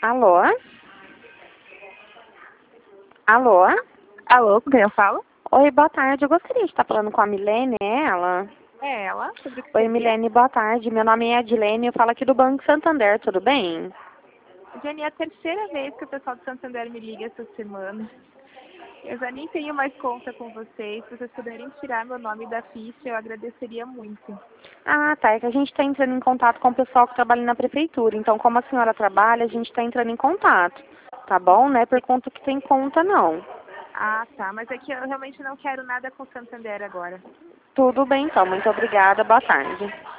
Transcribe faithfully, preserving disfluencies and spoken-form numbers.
Alô? Alô? Alô, com quem eu falo? Oi, boa tarde. Eu gostaria de estar falando com a Milene, é ela? É ela? Sobre o que Oi, seria? Milene, boa tarde. Meu nome é Edilene, eu falo aqui do Banco Santander, tudo bem? Jenny, é a terceira vez que o pessoal do Santander me liga essa semana. Eu já nem tenho mais conta com vocês. Se vocês puderem tirar meu nome da ficha, eu agradeceria muito. Ah, tá. É que a gente está entrando em contato com o pessoal que trabalha na prefeitura. Então, como a senhora trabalha, a gente está entrando em contato. Tá bom? Não é por conta que tem conta, não. Ah, tá. Mas é que eu realmente não quero nada com o Santander agora. Tudo bem, então. Muito obrigada. Boa tarde.